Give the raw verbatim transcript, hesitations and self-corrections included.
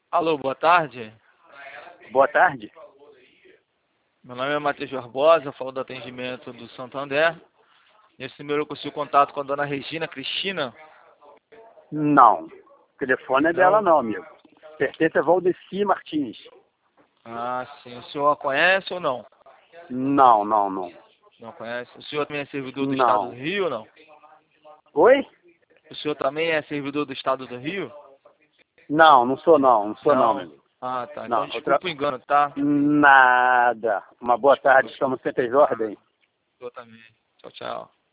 Alô, boa tarde. Boa tarde. Meu nome é Matheus Barbosa, falo do atendimento do Santander. Nesse número eu consigo contato com a dona Regina Cristina. Não. O telefone é dela Não? não, amigo. Pertence a Valdeci Martins. Ah, sim. O senhor a conhece ou não? Não, não, não. Não conhece? O senhor também é servidor do Estado do Não. Rio ou não? Oi? O senhor também é servidor do Estado do Rio? Não, não sou não. Não sou não, Não? amigo. Ah, tá. Então Não. Outra... desculpa o engano, tá? Nada. Uma boa Desculpa. tarde. Estamos sempre às ordens. Eu também. Tchau, tchau.